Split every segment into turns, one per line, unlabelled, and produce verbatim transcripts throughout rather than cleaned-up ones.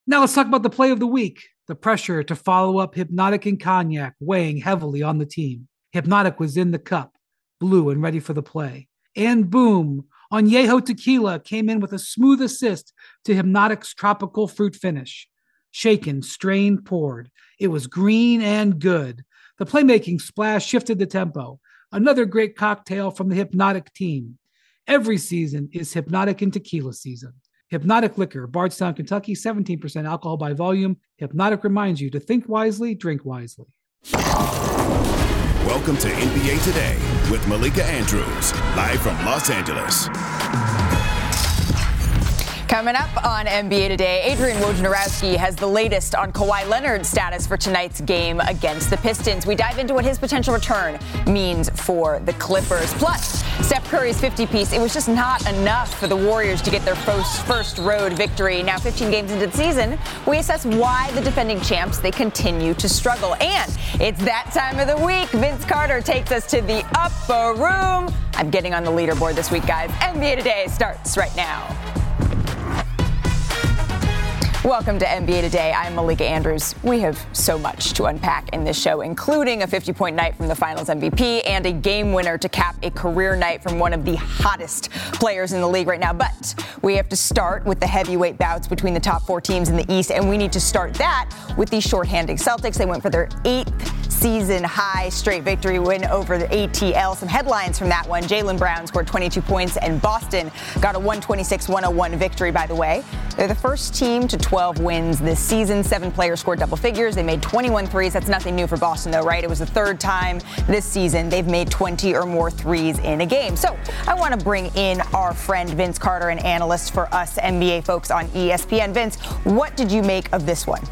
Now let's talk about the play of the week. The pressure to follow up Hypnotic and Cognac weighing heavily on the team. Hypnotic was in the cup, blue and ready for the play. And boom, Añejo Tequila came in with a smooth assist to Hypnotic's tropical fruit finish. Shaken, strained, poured. It was green and good. The playmaking splash shifted the tempo. Another great cocktail from the Hypnotic team. Every season is Hypnotic and Tequila season. Hypnotic Liquor, Bardstown, Kentucky, seventeen percent alcohol by volume. Hypnotic reminds you to think wisely, drink wisely.
Welcome to N B A Today with Malika Andrews, live from Los Angeles.
Coming up on N B A Today, Adrian Wojnarowski has the latest on Kawhi Leonard's status for tonight's game against the Pistons. We dive into what his potential return means for the Clippers. Plus, Steph Curry's fifty-piece. It was just not enough for the Warriors to get their first, first road victory. Now, fifteen games into the season, we assess why the defending champs, they continue to struggle. And it's that time of the week. Vince Carter takes us to the upper room. I'm getting on the leaderboard this week, guys. N B A Today starts right now. Welcome to N B A Today. I'm Malika Andrews. We have so much to unpack in this show, including a fifty-point night from the Finals M V P and a game winner to cap a career night from one of the hottest players in the league right now. But we have to start with the heavyweight bouts between the top four teams in the East, and we need to start that with the shorthanded Celtics. They went for their eighth season high straight victory win over the A T L. Some headlines from that one. Jaylen Brown scored twenty-two points, and Boston got a one twenty-six one oh one victory, by the way. They're the first team to twelve wins this season. Seven players scored double figures. They made twenty-one threes. That's nothing new for Boston, though, right? It was the third time this season they've made twenty or more threes in a game. So I want to bring in our friend Vince Carter, an analyst for us N B A folks on E S P N. Vince, what did you make of this one?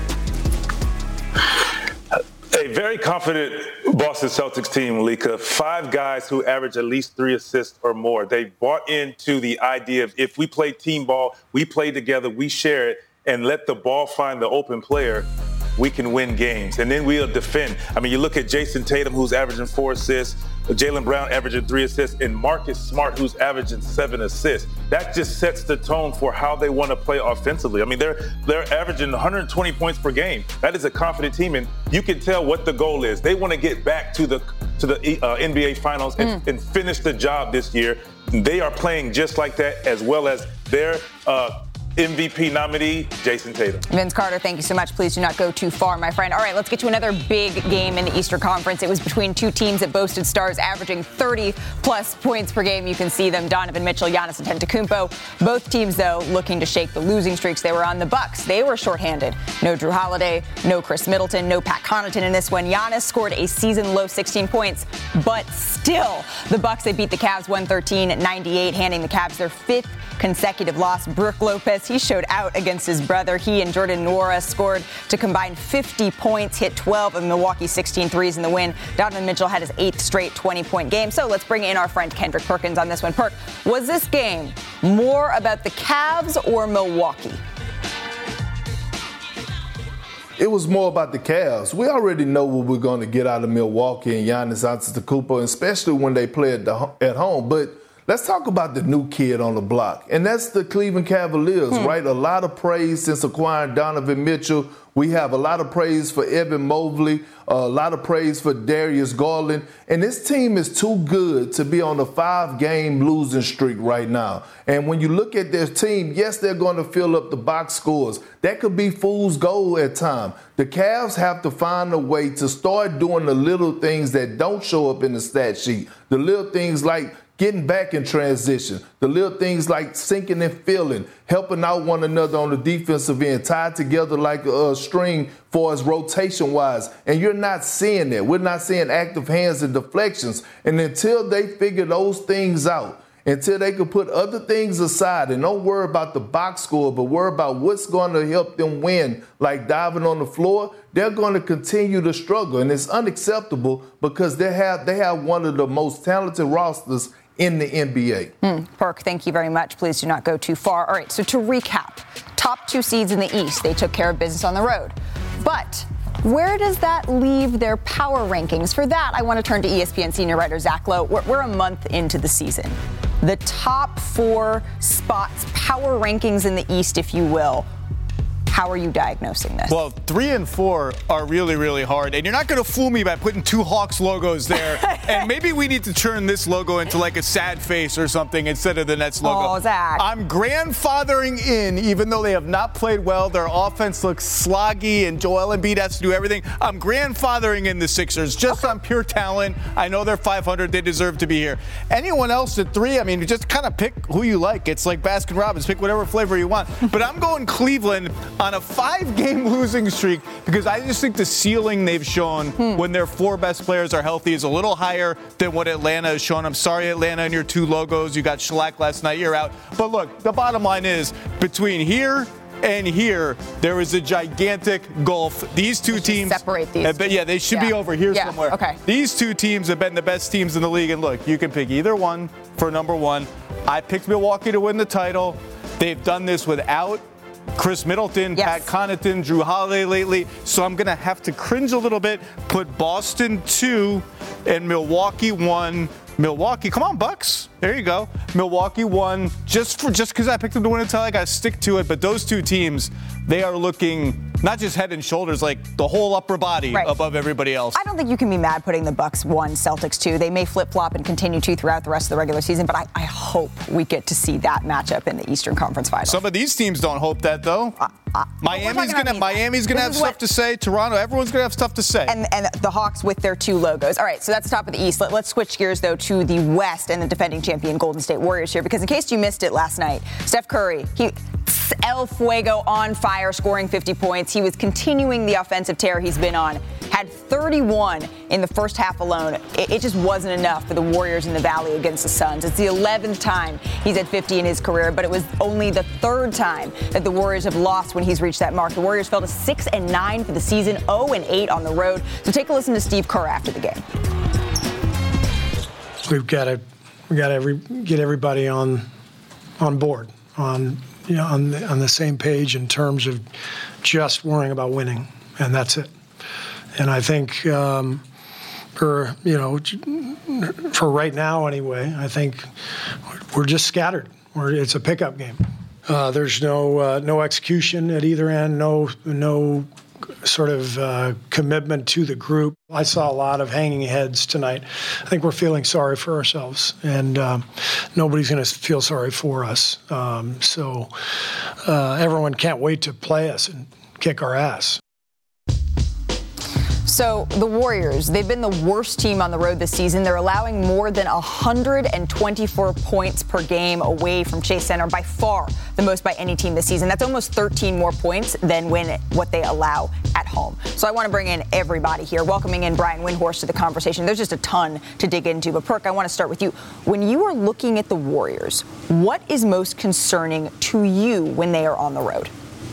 A very confident Boston Celtics team, Malika. Five guys who average at least three assists or more. They bought into the idea of if we play team ball, we play together, we share it, and let the ball find the open player, we can win games. And then we'll defend. I mean, you look at Jason Tatum, who's averaging four assists, Jaylen Brown averaging three assists, and Marcus Smart, who's averaging seven assists. That just sets the tone for how they want to play offensively. I mean, they're they're averaging one hundred twenty points per game. That is a confident team, and you can tell what the goal is. They want to get back to the to the uh, N B A Finals and, mm. and finish the job this year. They are playing just like that, as well as their uh, M V P nominee, Jason Tatum.
Vince Carter, thank you so much. Please do not go too far, my friend. All right, let's get to another big game in the Eastern Conference. It was between two teams that boasted stars averaging thirty-plus points per game. You can see them, Donovan Mitchell, Giannis Antetokounmpo. Both teams, though, looking to shake the losing streaks they were on. The Bucks, they were shorthanded. No Drew Holiday, no Chris Middleton, no Pat Connaughton in this one. Giannis scored a season-low sixteen points, but still, the Bucks, they beat the Cavs one thirteen ninety-eight, handing the Cavs their fifth consecutive loss. Brook Lopez, he showed out against his brother. He and Jordan Nwora scored to combine fifty points, hit twelve of Milwaukee's sixteen threes in the win. Donovan Mitchell had his eighth straight twenty-point game. So let's bring in our friend Kendrick Perkins on this one. Perk, was this game more about the Cavs or Milwaukee?
It was more about the Cavs. We already know what we're going to get out of Milwaukee and Giannis Antetokounmpo, especially when they play at, the, at home. But let's talk about the new kid on the block, and that's the Cleveland Cavaliers, hmm. right? A lot of praise since acquiring Donovan Mitchell. We have a lot of praise for Evan Mobley, a lot of praise for Darius Garland. And this team is too good to be on a five-game losing streak right now. And when you look at their team, yes, they're going to fill up the box scores. That could be fool's gold at times. The Cavs have to find a way to start doing the little things that don't show up in the stat sheet. The little things like getting back in transition, the little things like sinking and filling, helping out one another on the defensive end, tied together like a string for us rotation-wise. And you're not seeing that. We're not seeing active hands and deflections. And until they figure those things out, until they can put other things aside and don't worry about the box score, but worry about what's going to help them win, like diving on the floor, they're going to continue to struggle. And it's unacceptable because they have they have one of the most talented rosters in the N B A.
Mm, Perk, thank you very much. Please do not go too far. All right, so to recap, top two seeds in the East, they took care of business on the road. But where does that leave their power rankings? For that, I want to turn to E S P N senior writer Zach Lowe. We're, we're a month into the season. The top four spots, power rankings in the East, if you will. How are you diagnosing this?
Well, three and four are really, really hard. And you're not going to fool me by putting two Hawks logos there. And maybe we need to turn this logo into like a sad face or something instead of the Nets logo.
Oh, Zach.
I'm grandfathering in, even though they have not played well. Their offense looks sloggy, and Joel Embiid has to do everything. I'm grandfathering in the Sixers just on pure talent. I know they're five hundred. They deserve to be here. Anyone else at three, I mean, just kind of pick who you like. It's like Baskin-Robbins. Pick whatever flavor you want. But I'm going Cleveland on a five-game losing streak because I just think the ceiling they've shown hmm. when their four best players are healthy is a little higher than what Atlanta has shown. I'm sorry, Atlanta, and your two logos. You got shellacked last night. You're out. But look, the bottom line is between here and here, there is a gigantic gulf. These two teams
separate these.
Been, yeah, they should yeah. be over here
yeah.
somewhere.
Okay.
These two teams have been the best teams in the league. And look, you can pick either one for number one. I picked Milwaukee to win the title. They've done this without Chris Middleton, yes. Pat Connaughton, Drew Holiday lately. So I'm going to have to cringe a little bit. Put Boston two and Milwaukee one. Milwaukee, come on, Bucks. There you go. Milwaukee won just for just because I picked them to win a title. I got to stick to it. But those two teams, they are looking not just head and shoulders, like the whole upper body right. above everybody else.
I don't think you can be mad putting the Bucks one, Celtics two. They may flip-flop and continue to throughout the rest of the regular season, but I, I hope we get to see that matchup in the Eastern Conference Finals.
Some of these teams don't hope that, though. Uh, uh, Miami's gonna Miami's gonna have stuff what, to say. Toronto, everyone's gonna have stuff to say.
And, and the Hawks with their two logos. All right, so that's the top of the East. Let, let's switch gears though to the West and the defending champion Golden State Warriors here, because in case you missed it last night, Steph Curry, he El Fuego on fire, scoring fifty points. He was continuing the offensive tear he's been on. Had thirty-one in the first half alone. It, it just wasn't enough for the Warriors in the Valley against the Suns. It's the eleventh time he's had fifty in his career, but it was only the third time that the Warriors have lost when he's reached that mark. The Warriors fell to six and nine for the season, oh and eight on the road. So take a listen to Steve Kerr after the game.
We've got to we got to every, get everybody on on board on. You know, on the, on the same page in terms of just worrying about winning, and that's it. And I think um, for, you know, for right now anyway, I think we're just scattered. We're, it's a pickup game. Uh, there's no uh, no execution at either end, no no sort of uh, commitment to the group. I saw a lot of hanging heads tonight. I think we're feeling sorry for ourselves, and um, nobody's going to feel sorry for us. Um, so uh, everyone can't wait to play us and kick our ass.
So the Warriors, they've been the worst team on the road this season. They're allowing more than one hundred twenty-four points per game away from Chase Center, by far the most by any team this season. That's almost thirteen more points than when what they allow at home. So I want to bring in everybody here, welcoming in Brian Windhorst to the conversation. There's just a ton to dig into. But Perk, I want to start with you. When you are looking at the Warriors, what is most concerning to you when they are on the road?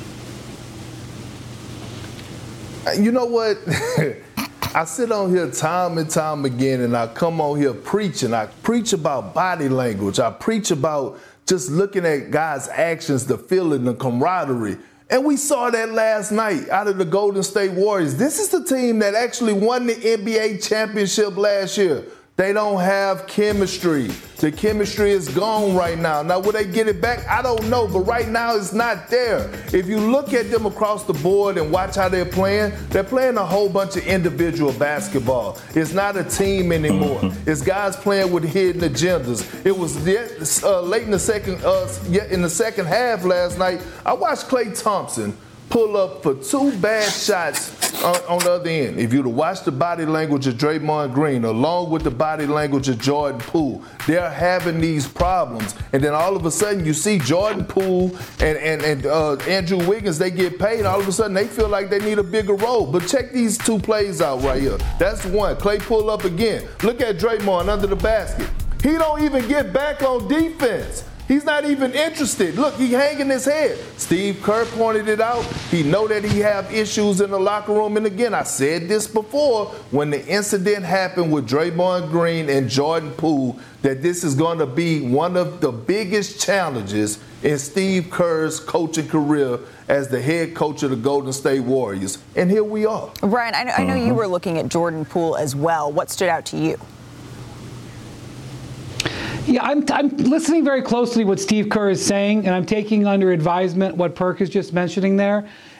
You know what? I sit on here time and time again, and I come on here preaching. I preach about body language. I preach about just looking at guys' actions, the feeling, the camaraderie. And we saw that last night out of the Golden State Warriors. This is the team that actually won the N B A championship last year. They don't have chemistry. The chemistry is gone right now. Now, will they get it back? I don't know, but right now it's not there. If you look at them across the board and watch how they're playing, they're playing a whole bunch of individual basketball. It's not a team anymore. It's guys playing with hidden agendas. It was uh, late in the second, uh, in the second half last night. I watched Klay Thompson pull up for two bad shots on, on the other end. If you'd have watched the body language of Draymond Green along with the body language of Jordan Poole, they're having these problems. And then all of a sudden you see Jordan Poole and, and, and uh, Andrew Wiggins, they get paid. All of a sudden they feel like they need a bigger role. But check these two plays out right here. That's one. Klay pull up again. Look at Draymond under the basket. He don't even get back on defense. He's not even interested. Look, he hanging his head. Steve Kerr pointed it out. He know that he have issues in the locker room. And again, I said this before, when the incident happened with Draymond Green and Jordan Poole, that this is going to be one of the biggest challenges in Steve Kerr's coaching career as the head coach of the Golden State Warriors. And here we are.
Brian, I know, I know
uh-huh.
you were looking at Jordan Poole as well. What stood out to you?
Yeah, I'm, I'm listening very closely what Steve Kerr is saying, and I'm taking under advisement what Perk is just mentioning there.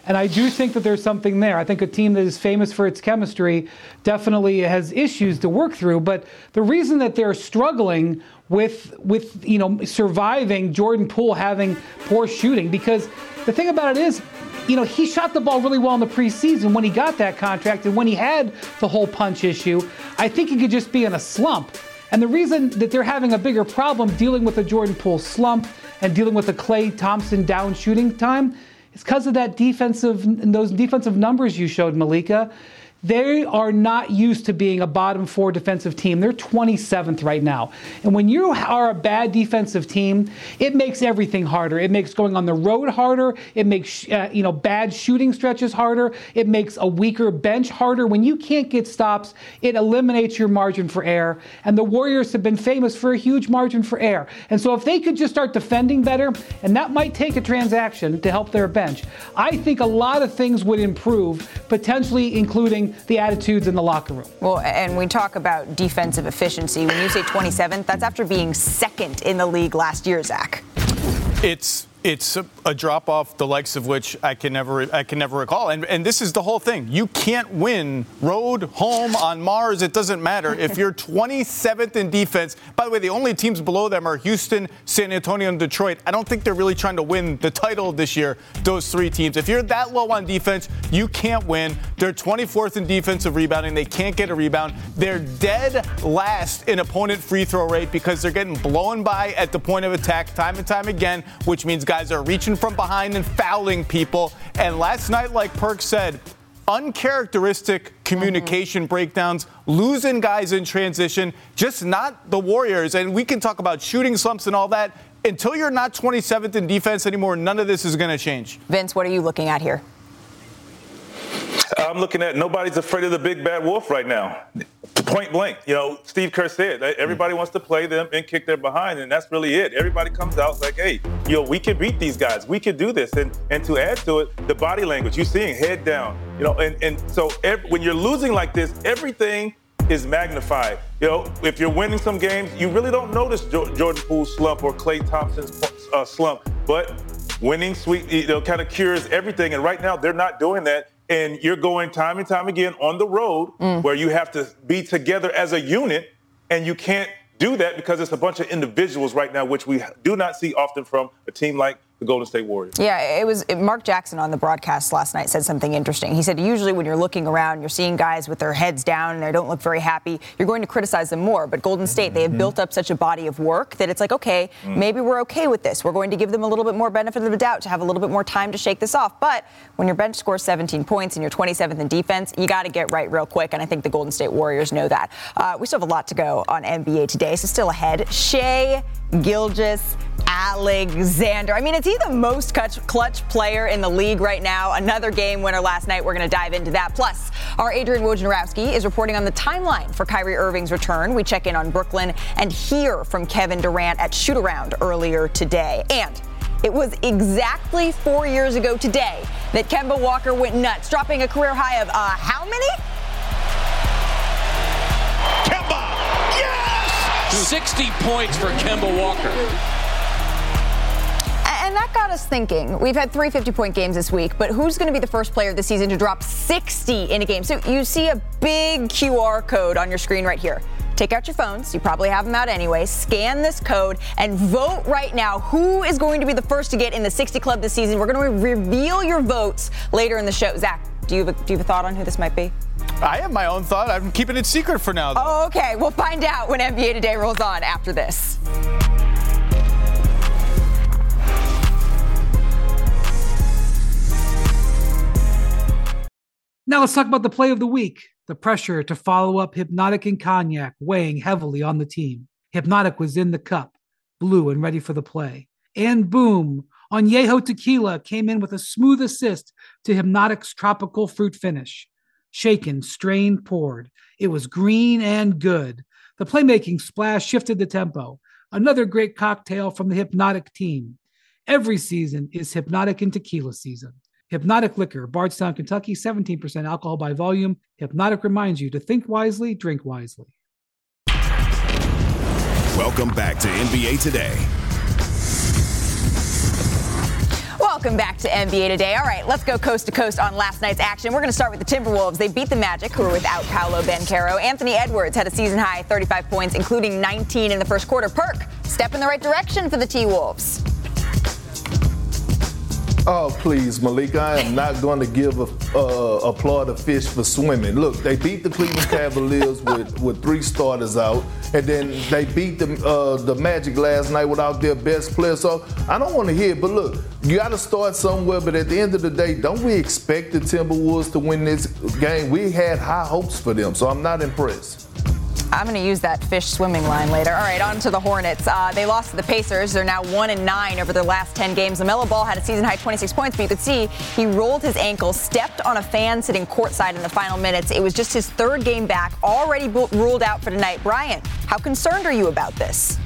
And I do think that there's something there. I think a team that is famous for its chemistry definitely has issues to work through. But the reason that they're struggling with, with you know, surviving Jordan Poole having poor shooting, because the thing about it is, you know, he shot the ball really well in the preseason when he got that contract, and when he had the whole punch issue, I think he could just be in a slump. And the reason that they're having a bigger problem dealing with the Jordan Poole slump and dealing with the Klay Thompson down shooting time is because of that defensive, those defensive numbers you showed, Malika. They are not used to being a bottom four defensive team. They're twenty-seventh right now. And when you are a bad defensive team, it makes everything harder. It makes going on the road harder. It makes uh, you know bad shooting stretches harder. It makes a weaker bench harder. When you can't get stops, it eliminates your margin for error. And the Warriors have been famous for a huge margin for error. And so if they could just start defending better, and that might take a transaction to help their bench, I think a lot of things would improve, potentially including the attitudes in the locker room.
Well, and we talk about defensive efficiency. When you say twenty-seventh, that's after being second in the league last year, Zach.
It's it's a, a drop off the likes of which I can never I can never recall. And and this is the whole thing. You can't win road, home, on Mars. It doesn't matter. If you're twenty-seventh in defense, by the way, the only teams below them are Houston, San Antonio, and Detroit. I don't think they're really trying to win the title this year, those three teams. If you're that low on defense, you can't win. They're twenty-fourth in defensive rebounding. They can't get a rebound. They're dead last in opponent free throw rate because they're getting blown by at the point of attack time and time again, which means guys are reaching from behind and fouling people. And last night, like Perk said, uncharacteristic communication mm-hmm. breakdowns, losing guys in transition, just not the Warriors. And we can talk about shooting slumps and all that. Until you're not twenty-seventh in defense anymore, none of this is going to change.
Vince, what are you looking at here?
I'm looking at nobody's afraid of the big bad wolf right now. Point blank. You know, Steve Kerr said everybody wants to play them and kick their behind, and that's really it. Everybody comes out like, hey, you know, we can beat these guys. We can do this. And and to add to it, the body language, you're seeing head down. You know, and, and so every, when you're losing like this, everything is magnified. You know, if you're winning some games, you really don't notice jo- Jordan Poole's slump or Klay Thompson's uh, slump. But winning sweet, you know, kind of cures everything. And right now, they're not doing that. And you're going time and time again on the road mm. where you have to be together as a unit, and you can't do that because it's a bunch of individuals right now, which we do not see often from a team like the Golden State Warriors.
Yeah, it was it, Mark Jackson on the broadcast last night said something interesting. He said usually when you're looking around, you're seeing guys with their heads down and they don't look very happy, you're going to criticize them more. But Golden State, they have mm-hmm. built up such a body of work that it's like, okay, mm. maybe we're okay with this. We're going to give them a little bit more benefit of the doubt to have a little bit more time to shake this off. But when your bench scores seventeen points and you're twenty-seventh in defense, you got to get right real quick. And I think the Golden State Warriors know that. Uh, we still have a lot to go on N B A Today, so still ahead. Shai Gilgeous-Alexander. I mean, is he the most clutch, clutch player in the league right now? Another game winner last night. We're going to dive into that. Plus, our Adrian Wojnarowski is reporting on the timeline for Kyrie Irving's return. We check in on Brooklyn and hear from Kevin Durant at Shoot-Around earlier today. And it was exactly four years ago today that Kemba Walker went nuts, dropping a career high of, uh, how many?
Kemba! Yes! sixty points for Kemba Walker.
And that got us thinking. We've had three fifty-point games this week, but who's going to be the first player this season to drop sixty in a game? So you see a big Q R code on your screen right here. Take out your phones. You probably have them out anyway. Scan this code and vote right now. Who is going to be the first to get in the sixty club this season? We're going to reveal your votes later in the show. Zach, do you have a, do you have a thought on who this might be?
I have my own thought. I'm keeping it secret for now, though.
Oh, okay. We'll find out when N B A Today rolls on after this.
Now let's talk about the play of the week. The pressure to follow up Hypnotic and Cognac weighing heavily on the team. Hypnotic was in the cup, blue and ready for the play. And boom, Añejo Tequila came in with a smooth assist to Hypnotic's tropical fruit finish. Shaken, strained, poured. It was green and good. The playmaking splash shifted the tempo. Another great cocktail from the Hypnotic team. Every season is Hypnotic and Tequila season. Hypnotic Liquor, Bardstown, Kentucky, seventeen percent alcohol by volume. Hypnotic reminds you to think wisely, drink wisely.
Welcome back to N B A Today.
Welcome Welcome back to N B A Today. All right, let's go coast to coast on last night's action. We're going to start with the Timberwolves. They beat the Magic, who were without Paolo Banchero. Anthony Edwards had a season-high thirty-five points, including nineteen in the first quarter. Perk, step in the right direction for the T-Wolves.
Oh, please, Malika, I am not going to give a, uh, applaud a fish for swimming. Look, they beat the Cleveland Cavaliers with, with three starters out, and then they beat the, uh, the Magic last night without their best player. So I don't want to hear it, but look, you got to start somewhere. But at the end of the day, don't we expect the Timberwolves to win this game? We had high hopes for them, so I'm not impressed.
I'm going to use that fish swimming line later. All right, on to the Hornets. Uh, they lost to the Pacers. They're now one and nine over their last ten games. LaMelo Ball had a season-high twenty-six points, but you could see he rolled his ankle, stepped on a fan sitting courtside in the final minutes. It was just his third game back, already bo- ruled out for tonight. Brian, how concerned are you about this?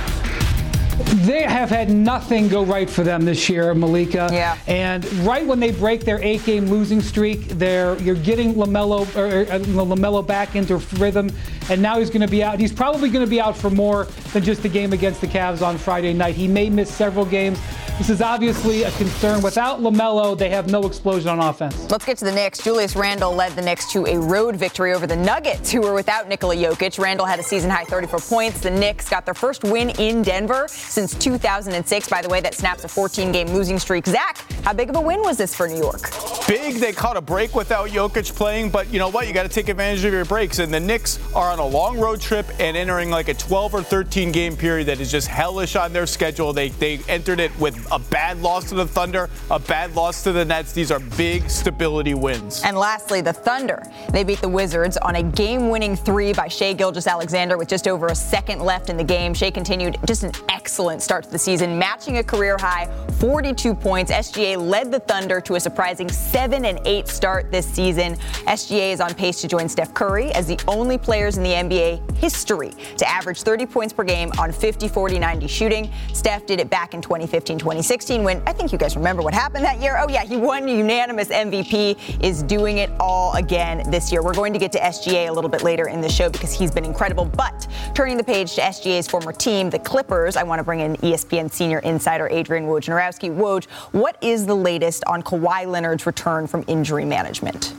They have had nothing go right for them this year, Malika.
Yeah.
And right when they break their eight-game losing streak, they're you're getting LaMelo or, uh, LaMelo back into rhythm, and now he's going to be out. He's probably going to be out for more than just the game against the Cavs on Friday night. He may miss several games. This is obviously a concern. Without LaMelo, they have no explosion on offense.
Let's get to the Knicks. Julius Randle led the Knicks to a road victory over the Nuggets, who were without Nikola Jokic. Randle had a season-high thirty-four points. The Knicks got their first win in Denver since two thousand six. By the way, that snaps a fourteen-game losing streak. Zach, how big of a win was this for New York?
Big. They caught a break without Jokic playing, but you know what? You got to take advantage of your breaks. And the Knicks are on a long road trip and entering like a twelve or thirteen game period that is just hellish on their schedule. They they entered it with a bad loss to the Thunder, a bad loss to the Nets. These are big stability wins.
And lastly, the Thunder. They beat the Wizards on a game-winning three by Shai Gilgeous-Alexander with just over a second left in the game. Shai continued just an excellent start to the season, matching a career-high forty-two points. S G A led the Thunder to a surprising seven and eight start this season. S G A is on pace to join Steph Curry as the only players in the N B A history to average thirty points per game on fifty, forty, ninety shooting. Steph did it back in twenty fifteen, twenty sixteen when I think you guys remember what happened that year. Oh yeah, he won unanimous M V P, is doing it all again this year. We're going to get to S G A a little bit later in the show because he's been incredible. But turning the page to S G A's former team, the Clippers, I want to bring in E S P N senior insider Adrian Wojnarowski. Woj, what is the latest on Kawhi Leonard's return from injury management?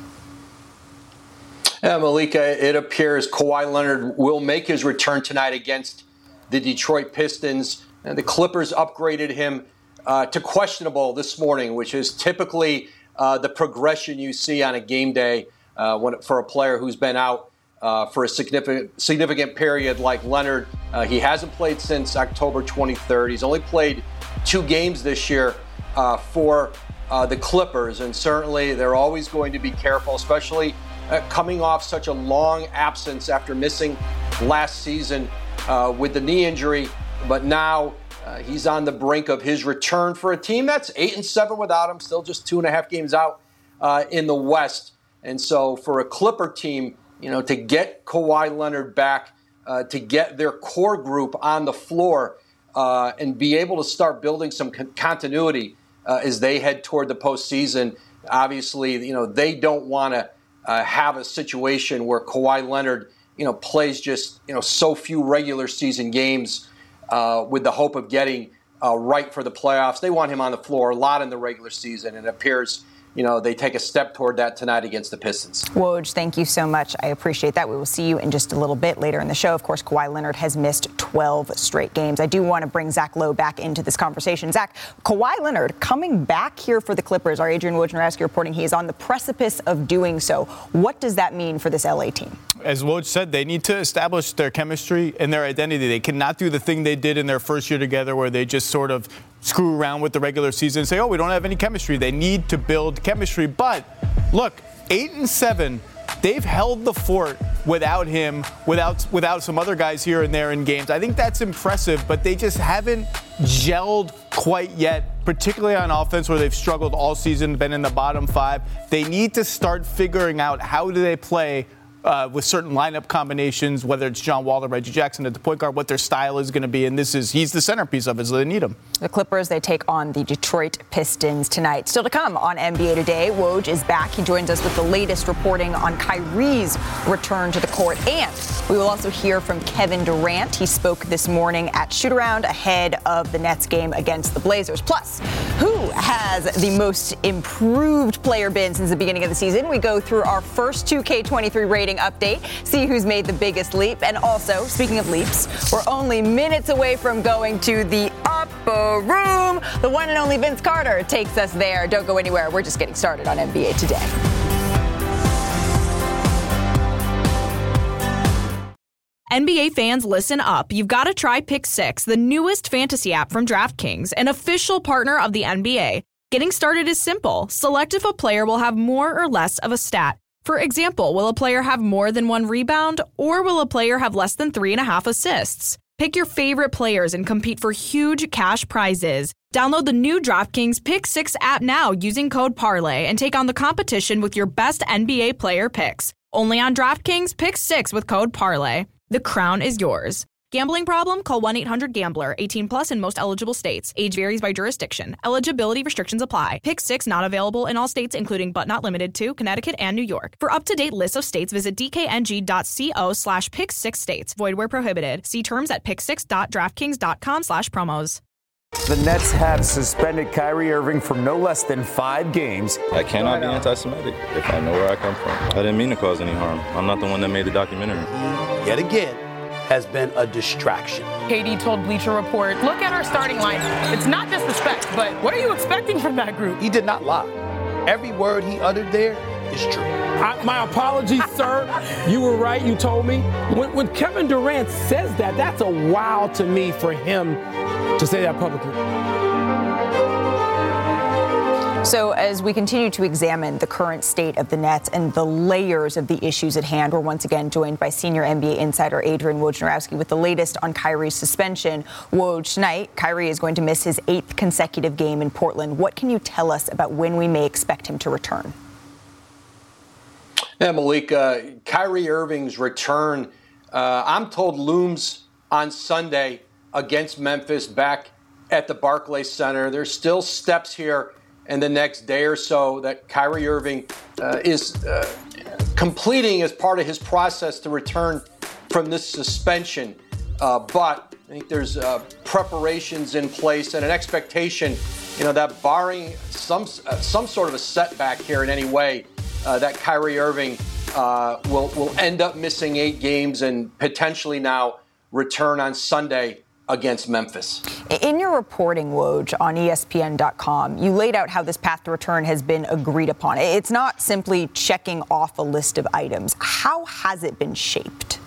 Yeah, Malika, it appears Kawhi Leonard will make his return tonight against the Detroit Pistons. And the Clippers upgraded him uh, to questionable this morning, which is typically uh, the progression you see on a game day uh, when, for a player who's been out uh, for a significant significant period like Leonard. Uh, he hasn't played since October twenty-third. He's only played two games this year uh, for uh, the Clippers, and certainly they're always going to be careful, especially uh, coming off such a long absence after missing last season uh, with the knee injury. But now uh, he's on the brink of his return for a team that's eight and seven without him, still just two and a half games out uh, in the West. And so for a Clipper team, you know, to get Kawhi Leonard back, uh, to get their core group on the floor uh, and be able to start building some con- continuity uh, as they head toward the postseason. Obviously, you know, they don't want to uh, have a situation where Kawhi Leonard, you know, plays just, you know, so few regular season games Uh, with the hope of getting uh, right for the playoffs. They want him on the floor a lot in the regular season, and it appears, you know, they take a step toward that tonight against the Pistons.
Woj, thank you so much. I appreciate that. We will see you in just a little bit later in the show. Of course, Kawhi Leonard has missed twelve straight games. I do want to bring Zach Lowe back into this conversation. Zach, Kawhi Leonard coming back here for the Clippers. Our Adrian Wojnarowski reporting he is on the precipice of doing so. What does that mean for this L A team?
As Woj said, they need to establish their chemistry and their identity. They cannot do the thing they did in their first year together where they just sort of screw around with the regular season and say, oh, we don't have any chemistry. They need to build chemistry. But look, eight and seven, they've held the fort without him, without without some other guys here and there in games. I think that's impressive, but they just haven't gelled quite yet, particularly on offense where they've struggled all season, been in the bottom five. They need to start figuring out how do they play uh, with certain lineup combinations, whether it's John Wall or Reggie Jackson at the point guard, what their style is going to be. And this is he's the centerpiece of it, so they need him.
The Clippers, they take on the Detroit Pistons tonight. Still to come on N B A Today, Woj is back. He joins us with the latest reporting on Kyrie's return to the court. And we will also hear from Kevin Durant. He spoke this morning at shoot-around ahead of the Nets game against the Blazers. Plus, who has the most improved player been since the beginning of the season? We go through our first two K twenty-three rating update, see who's made the biggest leap. And also, speaking of leaps, we're only minutes away from going to the upper room. The one and only Vince Carter takes us there. Don't go anywhere. We're just getting started on N B A Today.
N B A fans, listen up. You've got to try Pick Six, the newest fantasy app from DraftKings, an official partner of the N B A. Getting started is simple. Select if a player will have more or less of a stat. For example, will a player have more than one rebound, or will a player have less than three and a half assists? Pick your favorite players and compete for huge cash prizes. Download the new DraftKings Pick Six app now using code Parlay and take on the competition with your best N B A player picks. Only on DraftKings Pick Six with code Parlay. The crown is yours. Gambling problem? Call one eight hundred gambler. eighteen plus in most eligible states. Age varies by jurisdiction. Eligibility restrictions apply. Pick Six not available in all states, including but not limited to Connecticut and New York. For up-to-date lists of states, visit dkng.co slash pick six states. Void where prohibited. See terms at pick six dot draftkings dot com slash promos.
The Nets have suspended Kyrie Irving for no less than five games.
I cannot be anti-Semitic if I know where I come from. I didn't mean to cause any harm. I'm not the one that made the documentary.
Yet again, has been a distraction.
K D told Bleacher Report, look at our starting lineup. It's not disrespect, but what are you expecting from that group?
He did not lie. Every word he uttered there is true.
I, my apologies, sir. You were right. You told me. When, when Kevin Durant says that, that's a wow to me for him to say that publicly.
So as we continue to examine the current state of the Nets and the layers of the issues at hand, we're once again joined by senior N B A insider Adrian Wojnarowski with the latest on Kyrie's suspension. Woj, tonight, Kyrie is going to miss his eighth consecutive game in Portland. What can you tell us about when we may expect him to return?
Yeah, Malika, Kyrie Irving's return, uh, I'm told, looms on Sunday against Memphis back at the Barclays Center. There's still steps here in the next day or so that Kyrie Irving uh, is uh, completing as part of his process to return from this suspension. Uh, but I think there's uh, preparations in place and an expectation, you know, that barring some uh, some sort of a setback here in any way, uh, that Kyrie Irving uh, will will end up missing eight games and potentially now return on Sunday against Memphis.
In your reporting, Woj, on E S P N dot com, you laid out how this path to return has been agreed upon. It's not simply checking off a list of items. How has it been shaped?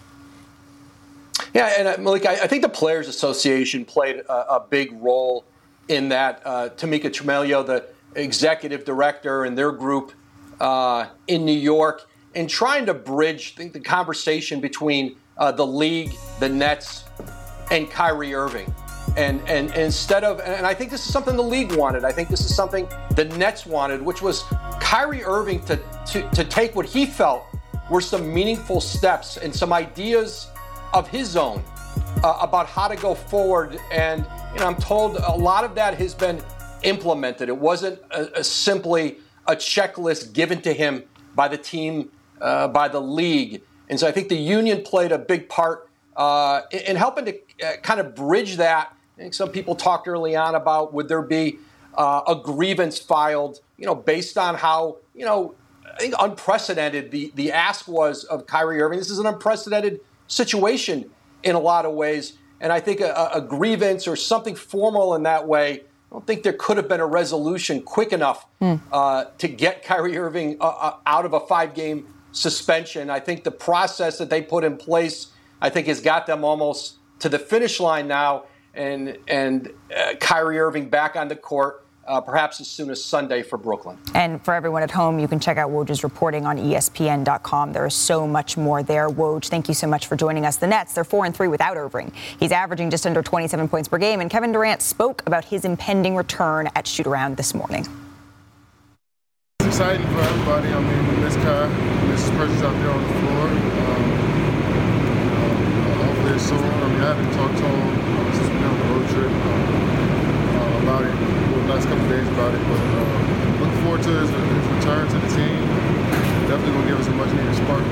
Yeah, and uh, Malik, I, I think the Players Association played a, a big role in that. Uh, Tamika Tremelio, the executive director, and their group uh, in New York, in trying to bridge the, the conversation between uh, the league, the Nets, and Kyrie Irving. And, and, and instead of, and I think this is something the league wanted. I think this is something the Nets wanted, which was Kyrie Irving to, to, to take what he felt were some meaningful steps and some ideas of his own uh, about how to go forward. And, you know, I'm told a lot of that has been implemented. It wasn't a, a simply a checklist given to him by the team, uh, by the league. And so I think the union played a big part Uh, in helping to uh, kind of bridge that. I think some people talked early on about would there be uh, a grievance filed, you know, based on how, you know, I think unprecedented the, the ask was of Kyrie Irving. This is an unprecedented situation in a lot of ways. And I think a, a grievance or something formal in that way, I don't think there could have been a resolution quick enough mm. uh, to get Kyrie Irving uh, uh, out of a five-game suspension. I think the process that they put in place, I think, has got them almost to the finish line now, and and uh, Kyrie Irving back on the court, uh, perhaps as soon as Sunday for Brooklyn.
And for everyone at home, you can check out Woj's reporting on E S P N dot com. There is so much more there. Woj, thank you so much for joining us. The Nets, they're four and three without Irving. He's averaging just under twenty-seven points per game, and Kevin Durant spoke about his impending return at shoot-around this morning.
exciting for everybody. I mean, we miss Kai, we miss his presence out there on the floor. Um, uh, hopefully it's soon. I mean, I haven't talked to him uh, since we've been on the road trip uh, about it, for the last couple of days about it. But uh, looking forward to his, his return to the team. Definitely going to give us a much-needed spark.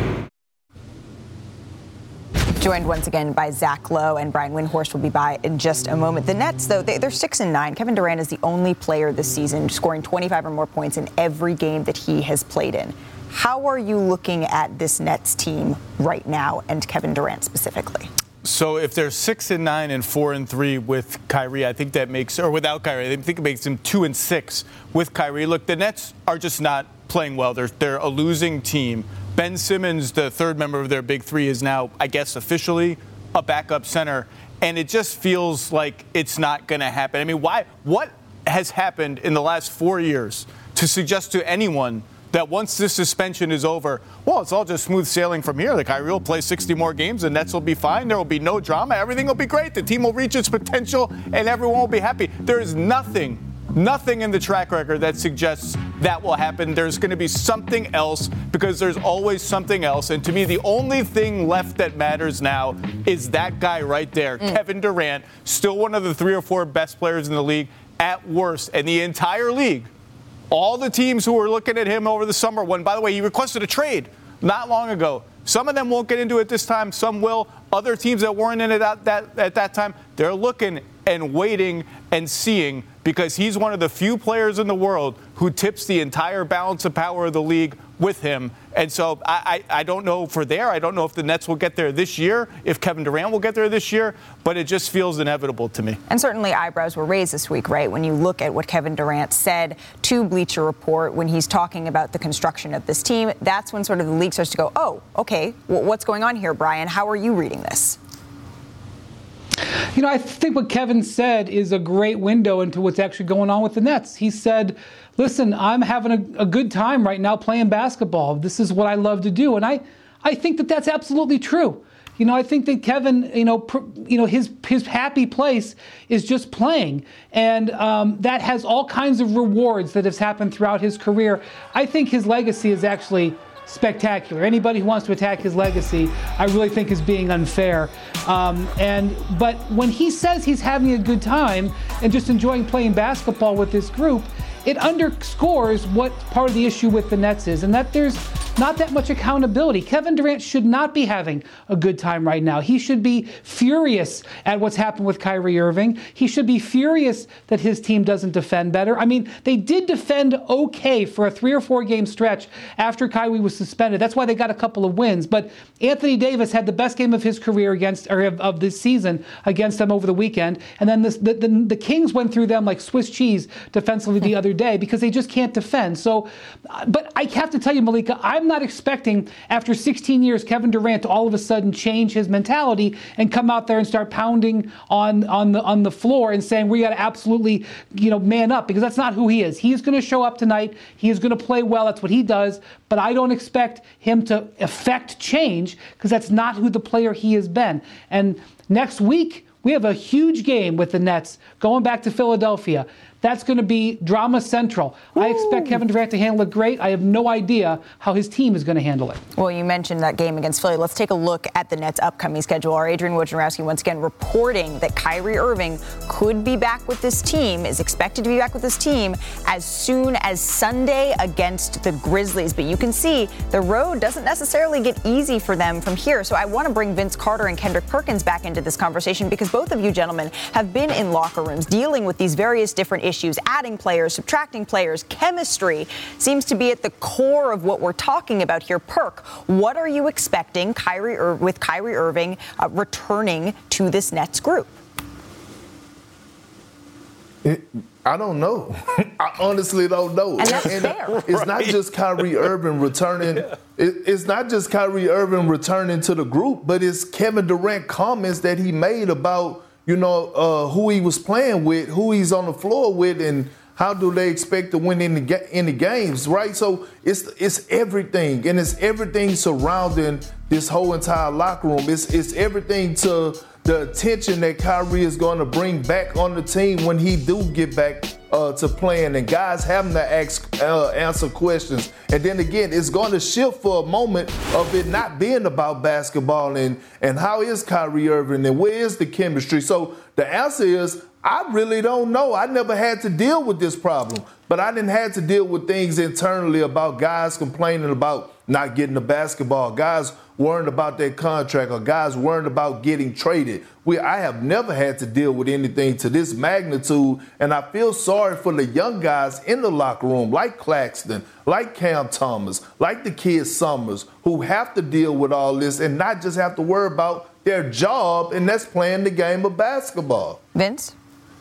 Joined once again by Zach Lowe, and Brian Windhorst will be by in just a moment. The Nets, though, they, they're six and nine. Kevin Durant is the only player this season scoring twenty-five or more points in every game that he has played in. How are you looking at this Nets team right now, and Kevin Durant specifically?
So if they're six and nine and four and three with Kyrie, I think that makes, or without Kyrie, I think it makes them two and six with Kyrie. Look, the Nets are just not playing well. They're they're a losing team. Ben Simmons, the third member of their big three, is now, I guess, officially a backup center. And it just feels like it's not going to happen. I mean, why? What has happened in the last four years to suggest to anyone that once this suspension is over, well, it's all just smooth sailing from here. The Kyrie will play sixty more games, and Nets will be fine. There will be no drama. Everything will be great. The team will reach its potential, and everyone will be happy. There is nothing Nothing in the track record that suggests that will happen. There's going to be something else, because there's always something else. And to me, the only thing left that matters now is that guy right there, mm. Kevin Durant, still one of the three or four best players in the league at worst. And the entire league, all the teams who were looking at him over the summer, when, by the way, he requested a trade not long ago. Some of them won't get into it this time. Some will. Other teams that weren't in it at that, at that time, they're looking and waiting and seeing, because he's one of the few players in the world who tips the entire balance of power of the league with him. And so I, I, I don't know for there. I don't know if the Nets will get there this year, if Kevin Durant will get there this year, but it just feels inevitable to me.
And certainly eyebrows were raised this week, right? When you look at what Kevin Durant said to Bleacher Report when he's talking about the construction of this team, that's when sort of the league starts to go, oh, okay, well, what's going on here, Brian? How are you reading this?
You know, I think what Kevin said is a great window into what's actually going on with the Nets. He said, listen, I'm having a, a good time right now playing basketball. This is what I love to do. And I, I think that that's absolutely true. You know, I think that Kevin, you know, pr- you know, his his happy place is just playing. And um, that has all kinds of rewards that has happened throughout his career. I think his legacy is actually spectacular. Anybody who wants to attack his legacy, I really think is being unfair. Um, and but when he says he's having a good time and just enjoying playing basketball with this group, it underscores what part of the issue with the Nets is, and that there's not that much accountability. Kevin Durant should not be having a good time right now. He should be furious at what's happened with Kyrie Irving. He should be furious that his team doesn't defend better. I mean, they did defend okay for a three or four game stretch after Kyrie was suspended. That's why they got a couple of wins. But Anthony Davis had the best game of his career against, or of, of this season against them over the weekend. And then this, the, the, the Kings went through them like Swiss cheese defensively the other day because they just can't defend. So, but I have to tell you, Malika, I'm not expecting after sixteen years Kevin Durant to all of a sudden change his mentality and come out there and start pounding on on the on the floor and saying we got to absolutely, you know, man up, because that's not who he is. He's going to show up tonight. He is going to play well. That's what he does. But I don't expect him to affect change, because that's not who the player he has been. And next week we have a huge game with the Nets going back to Philadelphia. That's going to be drama central. Ooh. I expect Kevin Durant to handle it great. I have no idea how his team is going to handle it.
Well, you mentioned that game against Philly. Let's take a look at the Nets' upcoming schedule. Our Adrian Wojnarowski once again reporting that Kyrie Irving could be back with this team, is expected to be back with this team as soon as Sunday against the Grizzlies. But you can see the road doesn't necessarily get easy for them from here. So I want to bring Vince Carter and Kendrick Perkins back into this conversation, because both of you gentlemen have been in locker rooms dealing with these various different issues. Issues, adding players, subtracting players, chemistry seems to be at the core of what we're talking about here. Perk, what are you expecting Kyrie Ir- with Kyrie Irving uh, returning to this Nets group?
It, I don't know. I honestly don't know.
And that's
and
fair.
It's right. not just Kyrie Irving returning. Yeah. It, it's not just Kyrie Irving returning to the group, but it's Kevin Durant comments that he made about, you know, uh, who he was playing with, who he's on the floor with. And how do they expect to win in the, ga- in the games, right? So it's it's everything, and it's everything surrounding this whole entire locker room. It's it's everything to the attention that Kyrie is going to bring back on the team when he do get back uh, to playing, and guys having to ask, uh, answer questions. And then again, it's going to shift for a moment of it not being about basketball and, and how is Kyrie Irving and where is the chemistry. So the answer is, I really don't know. I never had to deal with this problem, but I didn't have to deal with things internally about guys complaining about not getting the basketball, guys worrying about their contract, or guys worrying about getting traded. We, I have never had to deal with anything to this magnitude, and I feel sorry for the young guys in the locker room, like Claxton, like Cam Thomas, like the kid Summers, who have to deal with all this and not just have to worry about their job, and that's playing the game of basketball.
Vince?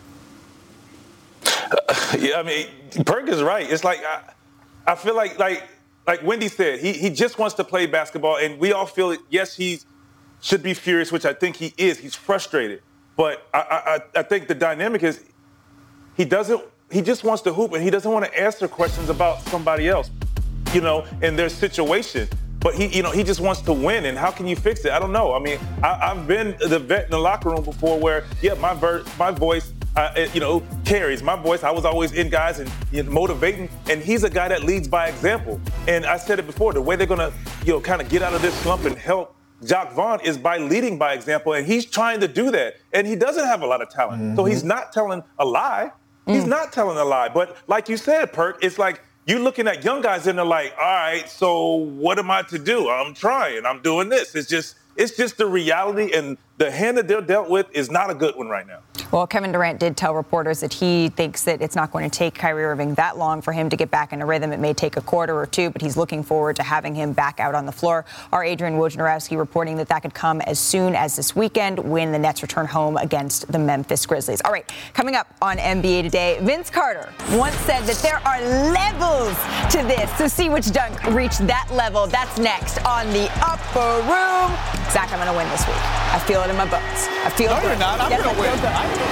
Uh, yeah, I mean, Perk is right. It's like I, I feel like like like Wendy said, he he just wants to play basketball, and we all feel it. Yes, he should be furious, which I think he is. He's frustrated, but I I, I think the dynamic is he doesn't. He just wants to hoop, and he doesn't want to answer questions about somebody else, you know, and their situation. But he, you know, he just wants to win, and how can you fix it? I don't know. I mean, I, I've been the vet in the locker room before, where yeah, my ver- my voice. Uh, it, you know, carries my voice. I was always in guys and you know, motivating, and he's a guy that leads by example. And I said it before, the way they're gonna, you know, kind of get out of this slump and help Jacque Vaughn is by leading by example, and he's trying to do that. And he doesn't have a lot of talent, mm-hmm. so he's not telling a lie. Mm. He's not telling a lie. But like you said, Perk, it's like you're looking at young guys and they're like, all right, so what am I to do? I'm trying. I'm doing this. It's just, it's just the reality, and the hand that they're dealt with is not a good one right now.
Well, Kevin Durant did tell reporters that he thinks that it's not going to take Kyrie Irving that long for him to get back in a rhythm. It may take a quarter or two, but he's looking forward to having him back out on the floor. Our Adrian Wojnarowski reporting that that could come as soon as this weekend when the Nets return home against the Memphis Grizzlies. All right, coming up on N B A Today, Vince Carter once said that there are levels to this. So see which dunk reached that level. That's next on the Upper Room. Zach, I'm going to win this week. I feel it in my bones. I feel
no,
good.
you're not. I'm
yes,
going to win.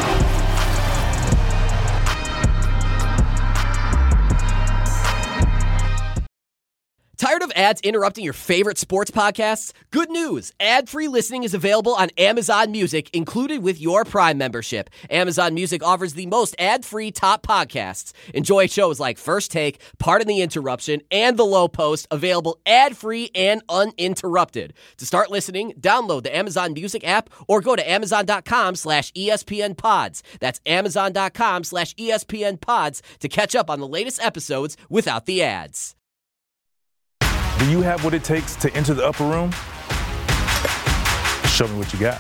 Tired of ads interrupting your favorite sports podcasts? Good news! Ad-free listening is available on Amazon Music, included with your Prime membership. Amazon Music offers the most ad-free top podcasts. Enjoy shows like First Take, Pardon the Interruption, and The Low Post, available ad-free and uninterrupted. To start listening, download the Amazon Music app or go to amazon.com slash ESPN pods. That's amazon.com slash ESPN pods to catch up on the latest episodes without the ads.
Do you have what it takes to enter the upper room? Show me what you got.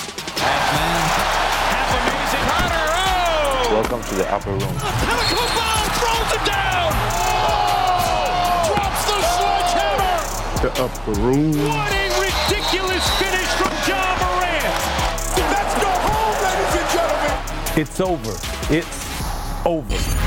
That's amazing. Hunter, oh!
Welcome to the upper room.
Antetokounmpo throws it down. Oh! Drops the sledgehammer.
The upper room.
What a ridiculous finish from Ja Morant.
Let's go home, ladies and gentlemen.
It's over. It's over.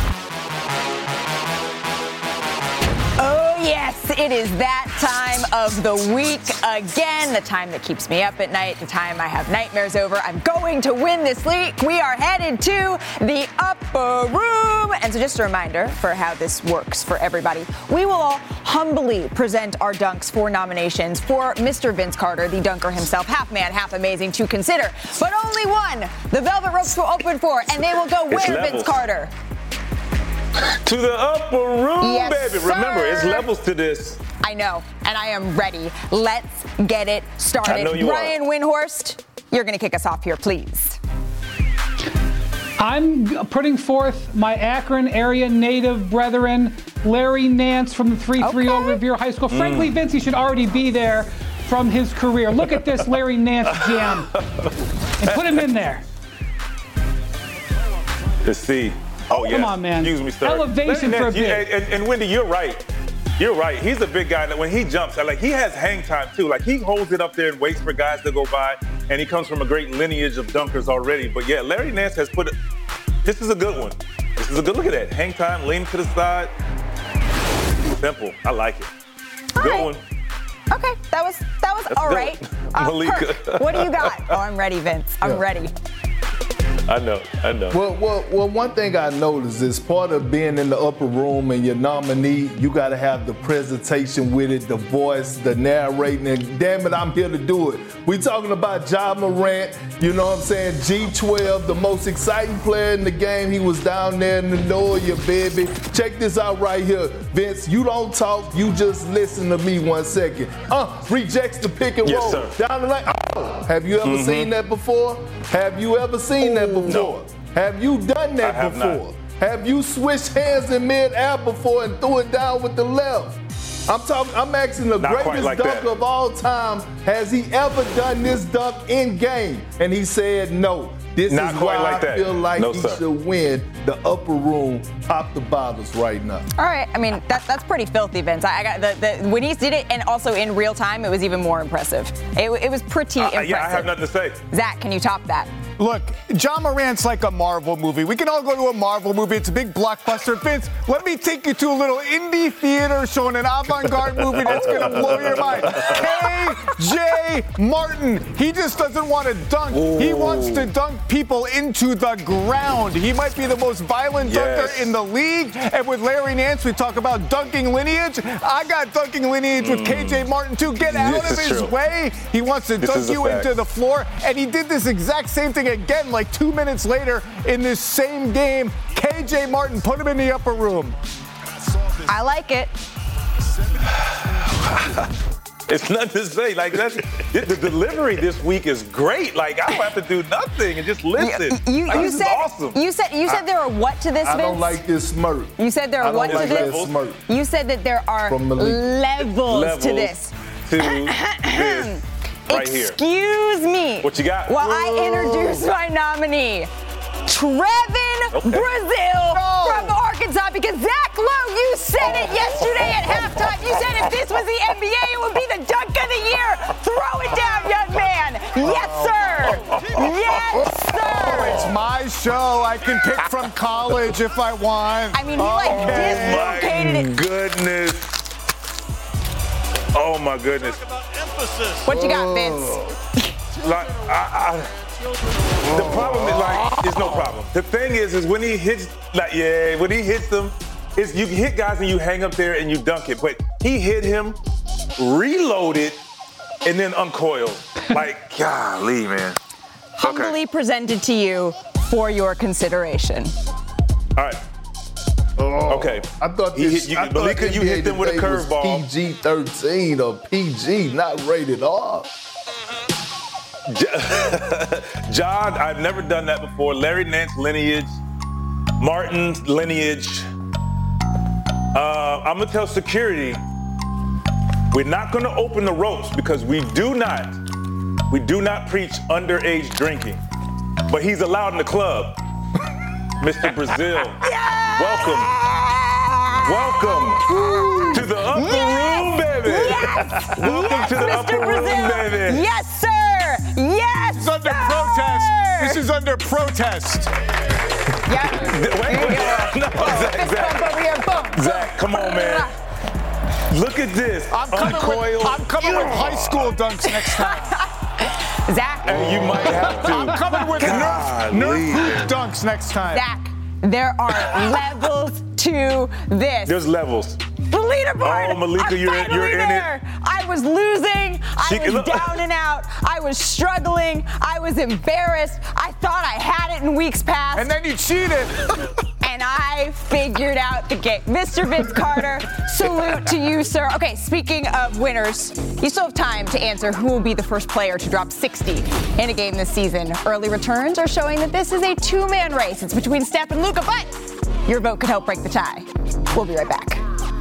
Yes, it is that time of the week again, the time that keeps me up at night, the time I have nightmares over. I'm going to win this week. We are headed to the Upper Room. And so just a reminder for how this works for everybody. We will all humbly present our dunks for nominations for Mister Vince Carter, the dunker himself, half man, half amazing to consider. But only one the velvet ropes will open for, and they will go where, Vince Carter?
To the upper room,
yes,
baby.
Sir.
Remember, it's levels to this.
I know, and I am ready. Let's get it started.
I know you
Brian
are.
Windhorst, you're going to kick us off here, please.
I'm putting forth my Akron area native brethren, Larry Nance from the three thirty
okay.
Revere High School. Frankly,
Mm.
Vince, he should already be there from his career. Look at this Larry Nance jam. And put him in there.
Let's see. Oh, yeah.
Come on, man.
Excuse me, sir.
Elevation for a bit.
And, and, and Wendy, you're right. You're right. He's a big guy that when he jumps, like he has hang time too. Like he holds it up there and waits for guys to go by. And he comes from a great lineage of dunkers already. But yeah, Larry Nance has put it. This is a good one. This is a good look at that. Hang time, lean to the side. Simple. I like it.
All
good
right.
one.
Okay, that was that was
That's
all
good.
right. Uh,
Malika.
Perk, what do you got? Oh, I'm ready, Vince. I'm
Yeah.
ready.
I know, I know.
Well, well, well, one thing I noticed is part of being in the upper room and your nominee, you got to have the presentation with it, the voice, the narrating, and damn it, I'm here to do it. We talking about Ja Morant, you know what I'm saying, G twelve, the most exciting player in the game. He was down there in the Noya, baby. Check this out right here. Vince, you don't talk, you just listen to me one second. Uh, rejects the pick and
yes,
roll.
Sir.
Down the lane. Oh, have you ever
mm-hmm.
seen that before? Have you ever seen that before?
No.
Have you done that
have
before?
Not.
Have you switched hands in mid-air before and threw it down with the left? I'm talking. I'm asking the
not
greatest
like
dunk
that.
of all time. Has he ever done this dunk in game? And he said no. This
Not
is
quite
why
like
I
that.
feel like
No,
he
sir.
should win the upper room top the bottles right now.
All right. I mean, that, that's pretty filthy, Vince. I, I got the, the when he did it, and also in real time, it was even more impressive. It, it was pretty
uh,
impressive.
Yeah, I have nothing to say.
Zach, can you top that?
Look, Ja Morant's like a Marvel movie. We can all go to a Marvel movie. It's a big blockbuster. Vince, let me take you to a little indie theater showing an avant-garde movie that's going to blow your mind. K J Martin. He just doesn't want to dunk. Ooh. He wants to dunk people into the ground. He might be the most violent
yes.
dunker in the league. And with Larry Nance, we talk about dunking lineage. I got dunking lineage mm. with K J Martin, too. Get out
this
of his
true.
way. He wants to
this
dunk you
fact.
into the floor. And he did this exact same thing again like two minutes later in this same game. K J Martin, put him in the upper room.
I like it.
It's nothing to say. Like that's the delivery this week is great. Like I don't have to do nothing and just listen.
You, you,
like,
you
this
said
is awesome.
you said you said
I,
there are what to this,
I
Vince?
don't like this smirk.
You said there are
I
what
don't
to
like
this?
That smirk.
You said that there are levels,
levels
to this.
To this. Right
Excuse
here.
me.
What you got?
While I introduce my nominee, Trevin
okay.
Brazil no. from Arkansas, because Zach Lowe, you said it yesterday at halftime. You said if this was the N B A, it would be the dunk of the year. Throw it down, young man. Yes, sir. Yes, sir.
Oh, it's my show. I can pick from college if I want.
I mean, he like
okay.
dislocated it.
Goodness. Oh my goodness.
What you got, Vince?
Like, I, I, the problem is like, there's no problem. The thing is, is when he hits, like, yeah, when he hits them, is you hit guys and you hang up there and you dunk it. But he hit him, reloaded, and then uncoiled. Like, golly, man.
Humbly
okay.
presented to you for your consideration.
All right.
Oh,
okay.
I thought
he
this,
hit, you,
I thought
Malika, you hit them with a curveball.
P G thirteen or P G, not rated R.
John, I've never done that before. Larry Nance lineage, Martin's lineage. Uh, I'm gonna tell security, we're not gonna open the ropes because we do not, we do not preach underage drinking. But he's allowed in the club. Mister Brazil,
yes!
welcome. Welcome to the upper
yes!
room, baby.
Yes!
Welcome
yes,
to the
Mister
upper
Brazil.
room, baby.
Yes, sir. Yes,
This is under
sir.
protest. This is under protest.
Yeah.
Wait, wait. No, Zach, Zach. Zach, come on, man. Look at this.
I'm coming, with, I'm coming with high school dunks next time.
Zach.
And you might have to.
I'm coming with Nerf, Nerf dunks next time.
Zach, there are levels to this.
There's levels.
The leaderboard.
Oh, Malika,
I'm
you're,
finally
you're in
there.
it.
I was losing.
She,
I was
look.
down and out. I was struggling. I was embarrassed. I thought I had it in weeks past.
And then you cheated.
And I figured out the game. Mister Vince Carter, salute to you, sir. Okay, speaking of winners, you still have time to answer who will be the first player to drop sixty in a game this season. Early returns are showing that this is a two-man race. It's between Steph and Luka, but your vote could help break the tie. We'll be right back.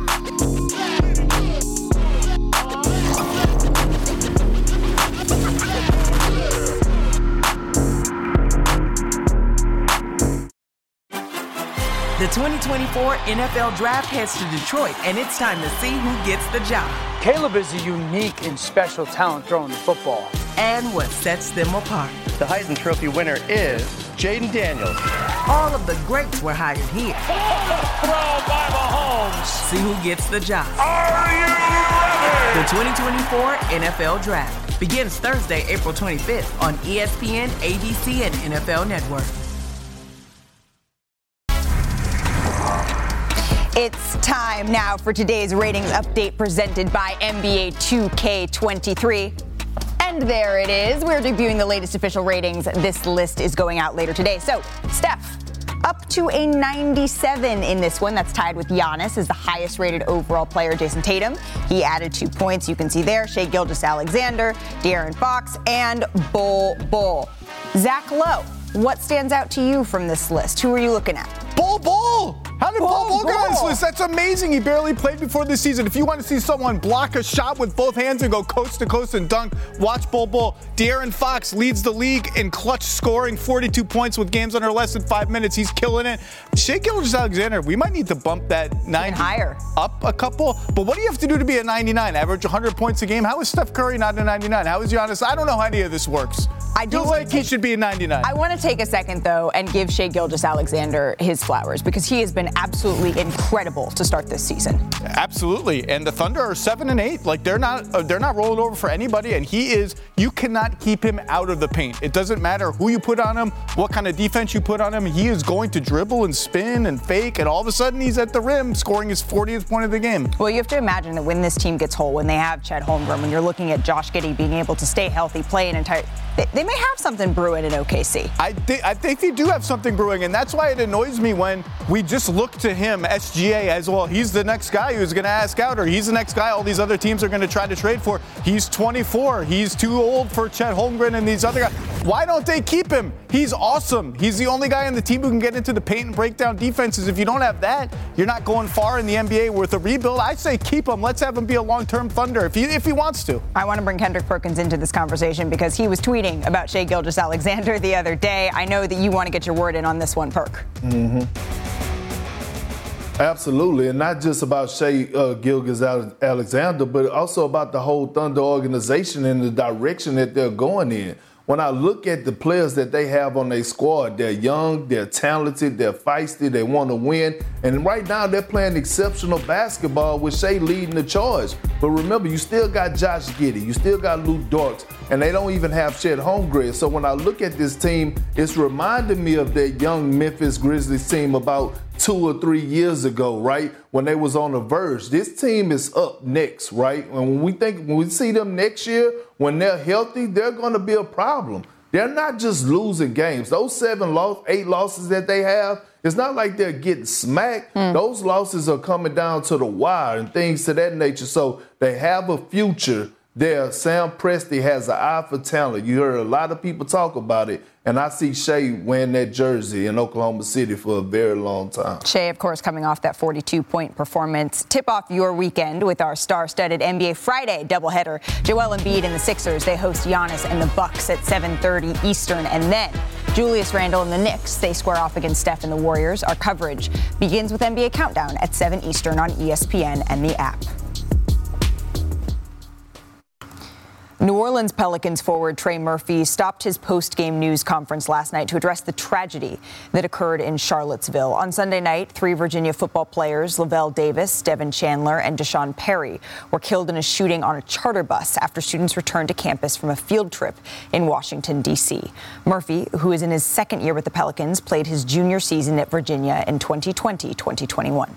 The twenty twenty-four N F L Draft heads to Detroit, and it's time to see who gets the job.
Caleb is a unique and special talent throwing the football.
And what sets them apart.
The Heisman Trophy winner is Jaden Daniels.
All of the greats were hired here.
Throw by Mahomes.
See who gets the job.
Are you ready?
The twenty twenty-four N F L Draft begins Thursday, April twenty-fifth on E S P N, A B C, and N F L Network.
It's time now for today's ratings update presented by N B A two K twenty-three. And there it is. We're debuting the latest official ratings. This list is going out later today. So, Steph, up to a ninety-seven in this one. That's tied with Giannis as the highest rated overall player, Jason Tatum. He added two points. You can see there, Shai Gilgeous-Alexander, De'Aaron Fox, and Bol Bol. Zach Lowe, what stands out to you from this list? Who are you looking at?
Bol Bol! How did Bol Bol get on this
Bol.
list? That's amazing. He barely played before this season. If you want to see someone block a shot with both hands and go coast to coast and dunk, watch Bol Bol. De'Aaron Fox leads the league in clutch scoring, forty-two points with games under less than five minutes. He's killing it. Shai Gilgeous-Alexander, we might need to bump that ninety
higher
up a couple. But what do you have to do to be a ninety-nine? Average one hundred points a game? How is Steph Curry not a ninety-nine? How is Giannis? I don't know how any of this works. I do like he should be a ninety-nine.
I want to take a second, though, and give Shai Gilgeous-Alexander his flowers because he has been absolutely incredible to start this season.
Absolutely, and the Thunder are seven and eight. Like they're not, uh, they're not rolling over for anybody. And he is. You cannot keep him out of the paint. It doesn't matter who you put on him, what kind of defense you put on him. He is going to dribble and spin and fake, and all of a sudden he's at the rim, scoring his fortieth point of the game.
Well, you have to imagine that when this team gets whole, when they have Chet Holmgren, when you're looking at Josh Giddey being able to stay healthy, play an entire. They, they may have something brewing in O K C.
I, th- I think they do have something brewing, and that's why it annoys me when we just look to him, S G A, as well. He's the next guy who's going to ask out, or he's the next guy all these other teams are going to try to trade for. He's twenty-four. He's too old for Chet Holmgren and these other guys. Why don't they keep him? He's awesome. He's the only guy on the team who can get into the paint and break down defenses. If you don't have that, you're not going far in the N B A with a rebuild. I say keep him. Let's have him be a long-term Thunder if he if he wants to.
I want to bring Kendrick Perkins into this conversation because he was tweeting about Shai Gilgeous-Alexander the other day. I know that you want to get your word in on this one, Perk.
Mm-hmm. Absolutely, and not just about Shai uh, Gilgeous-Alexander, but also about the whole Thunder organization and the direction that they're going in. When I look at the players that they have on their squad, they're young, they're talented, they're feisty, they want to win. And right now they're playing exceptional basketball with Shai leading the charge. But remember, you still got Josh Giddey, you still got Lou Dort, and they don't even have Chet Holmgren. So when I look at this team, it's reminding me of that young Memphis Grizzlies team about two or three years ago, right? When they was on the verge. This team is up next, right? And when we think, when we see them next year, when they're healthy, they're going to be a problem. They're not just losing games. Those seven, loss, eight losses that they have, it's not like they're getting smacked. Mm. Those losses are coming down to the wire and things to that nature. So they have a future there. Sam Presti has an eye for talent. You heard a lot of people talk about it, and I see Shai wearing that jersey in Oklahoma City for a very long time.
Shai, of course, coming off that forty-two point performance. Tip off your weekend with our star-studded N B A Friday doubleheader. Joel Embiid and the Sixers, they host Giannis and the Bucks at seven thirty Eastern, and then Julius Randle and the Knicks, they square off against Steph and the Warriors. Our coverage begins with N B A Countdown at seven Eastern on E S P N and the app. New Orleans Pelicans forward Trey Murphy stopped his post-game news conference last night to address the tragedy that occurred in Charlottesville. On Sunday night, three Virginia football players, Lavelle Davis, Devin Chandler, and Deshaun Perry, were killed in a shooting on a charter bus after students returned to campus from a field trip in Washington, D C. Murphy, who is in his second year with the Pelicans, played his junior season at Virginia in twenty twenty twenty twenty-one.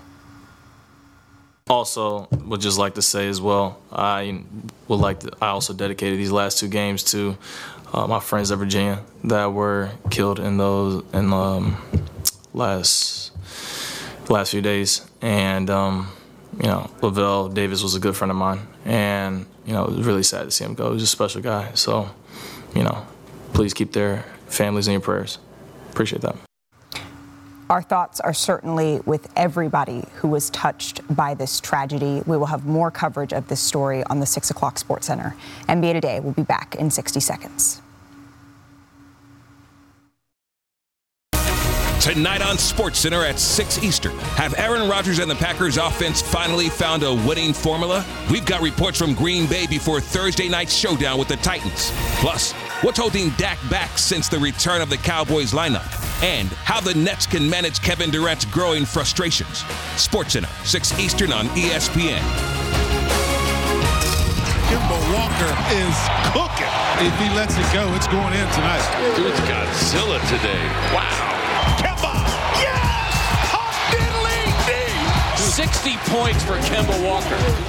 Also, would just like to say as well, I would like to, I also dedicated these last two games to uh, my friends at Virginia that were killed in those in um, last last few days. And um, you know, Lavelle Davis was a good friend of mine, and you know, it was really sad to see him go. He was a special guy. So, you know, please keep their families in your prayers. Appreciate that.
Our thoughts are certainly with everybody who was touched by this tragedy. We will have more coverage of this story on the six o'clock Sports Center. N B A Today will be back in sixty seconds.
Tonight on SportsCenter at six Eastern, have Aaron Rodgers and the Packers offense finally found a winning formula? We've got reports from Green Bay before Thursday night's showdown with the Titans. Plus, what's holding Dak back since the return of the Cowboys lineup? And how the Nets can manage Kevin Durant's growing frustrations. SportsCenter, six Eastern on E S P N.
Kemba Walker is cooking. If he lets it go, it's going in tonight.
Dude's Godzilla today. Wow.
Kemba, yes! Hot diddly dee!
sixty points for Kemba Walker.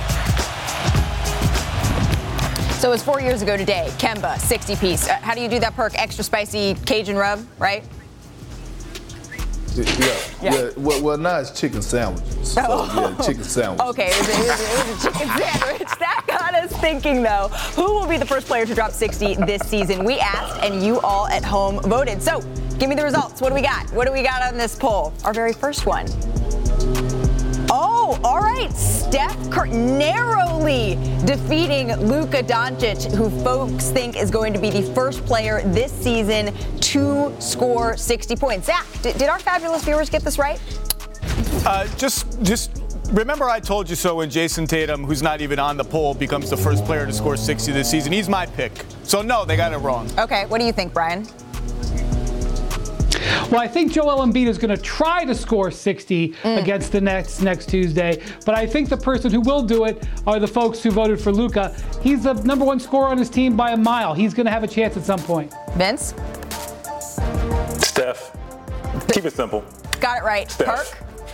So it was four years ago today, Kemba, sixty piece. Uh, how do you do that, Perk? Extra spicy Cajun rub, right?
Yeah, yeah. yeah. Well, well, now it's chicken sandwiches. So,
oh.
yeah, chicken sandwiches.
Okay, it was, a, it, was a, it was a chicken sandwich. That got us thinking, though. Who will be the first player to drop sixty this season? We asked, and you all at home voted. So give me the results. What do we got? What do we got on this poll? Our very first one. Oh, all right. Steph Curry narrowly defeating Luka Doncic, who folks think is going to be the first player this season to score sixty points. Zach, did, did our fabulous viewers get this right?
Uh, just, just remember I told you so when Jason Tatum, who's not even on the poll, becomes the first player to score sixty this season. He's my pick. So, no, they got it wrong.
Okay, what do you think, Brian?
Well, I think Joel Embiid is going to try to score sixty mm. against the Nets next Tuesday, but I think the person who will do it are the folks who voted for Luka. He's the number one scorer on his team by a mile. He's going to have a chance at some point.
Vince?
Steph. Keep it simple.
Got it right.
Steph.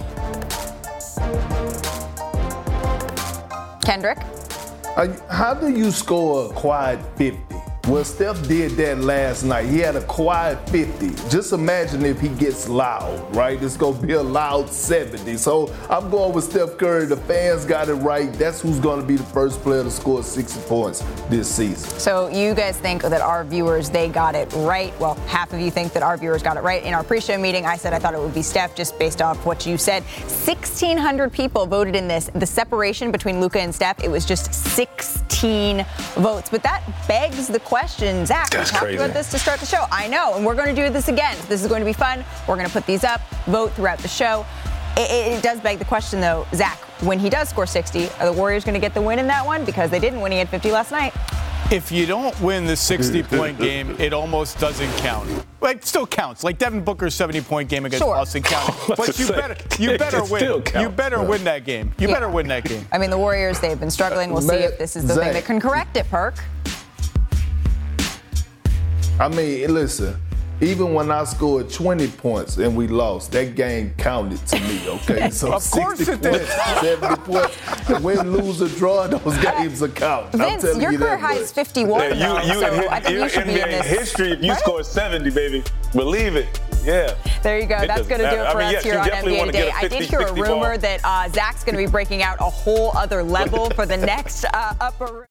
Perk? Kendrick?
Uh, how do you score a quiet fifty? Well, Steph did that last night. He had a quiet fifty. Just imagine if he gets loud, right? It's going to be a loud seventy. So I'm going with Steph Curry. The fans got it right. That's who's going to be the first player to score sixty points this season.
So you guys think that our viewers, they got it right. Well, half of you think that our viewers got it right. In our pre-show meeting, I said I thought it would be Steph just based off what you said. sixteen hundred people voted in this. The separation between Luka and Steph, it was just sixteen votes. But that begs the question, Zach,
That's
we talked
crazy.
about this to start the show. I know, and we're going to do this again. This is going to be fun. We're going to put these up, vote throughout the show. It, it, it does beg the question, though, Zach, when he does score sixty, are the Warriors going to get the win in that one? Because they didn't when he had fifty last night.
If you don't win the sixty-point game, it almost doesn't count. Like, it still counts. Like Devin Booker's seventy-point game against
Sure.
Boston counted. But you better, you better win. You better win that game. You
Yeah.
better win that game.
I mean, the Warriors, they've been struggling. We'll see if this is the
Zach.
thing that can correct it, Perk.
I mean, listen, even when I scored twenty points and we lost, that game counted to me, okay? So
Of course
sixty
it did.
points, seventy points, win, lose, or draw, those games are count. I'm
Vince,
telling
your
you
career
that
high
much.
is fifty-one.
Yeah, you, you
so
in,
I think
you
you should
in
be
N B A
in this.
history if you
Right?
score seventy, baby. Believe it. Yeah.
There you go.
It
That's
doesn't
going to do
matter.
it for
I mean,
us
yes, you
here on N
definitely
B A
wanna get
Today.
a
I did
fifty,
hear a
sixty
rumor
ball.
that uh, Zach's going to be breaking out a whole other level for the next uh, upper.